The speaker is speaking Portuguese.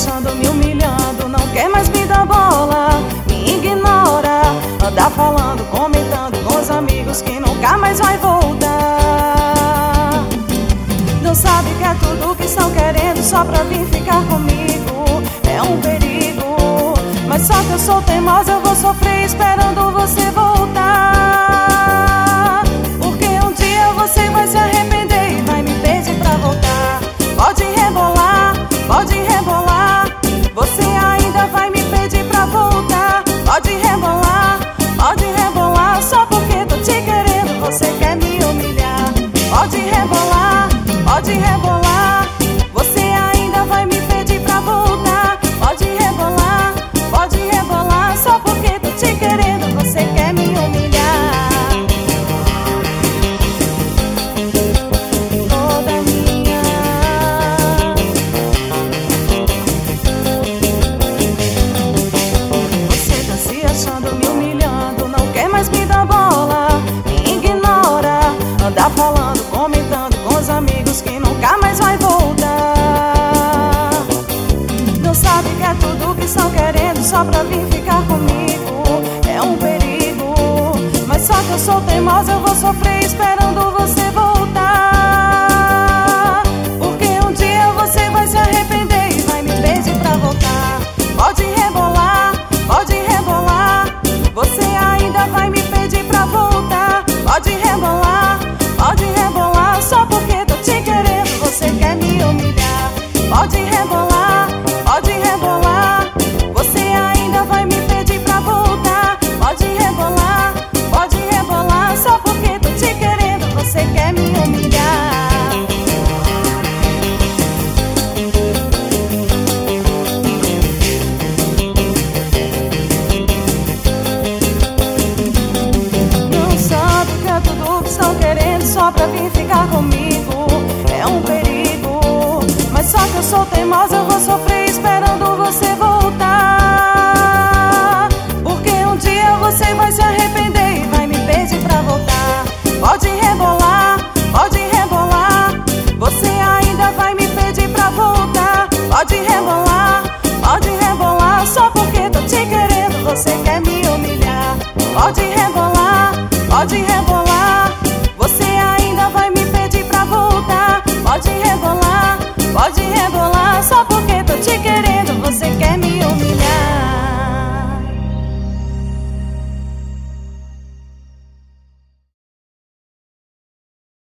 achando, me humilhando, não quer mais me dar bola, me ignora, anda falando, comentando com os amigos que nunca mais vai voltar. Não sabe que é tudo que estão querendo só pra vir ficar comigo, é um perigo, mas só que eu sou teimosa, eu vou sofrer esperando você voltar, porque um dia você vai se arrepender e vai me pedir pra voltar. Pode rebolar, você ainda vai me pedir pra voltar. Pode rebolar, só porque tô te querendo, você quer me humilhar. Pode rebolar, você ainda vai me pedir pra voltar. Pode rebolar, só porque tô te querendo, você quer me humilhar. Toda minha. Você tá se achando, me humilhando, não quer mais me dar bola, me ignora, anda falando, comentando com os amigos que nunca mais vai voltar. Não sabe que é tudo que estão querendo só pra vir ficar comigo, é um perigo, mas só que eu sou teimosa, eu vou sofrer esperando você voltar, porque um dia você vai se arrepender e vai me pedir pra voltar. Pode rebolar, você ainda vai me pedir pra voltar. Pode rebolar, só porque tô te querendo, você quer me humilhar. Pode rebolar, você ainda vai me pedir pra voltar. Pode rebolar, só porque tô te querendo, você quer me humilhar. Não sabe que é tudo que estão querendo só pra vir ficar comigo, é um perigo, mas só que eu sou teimosa, eu vou sofrer esperando você voltar, porque um dia você vai se arrepender e vai me pedir pra voltar. Pode rebolar, você ainda vai me pedir pra voltar. Pode rebolar, só porque tô te querendo, você quer me humilhar. Pode rebolar,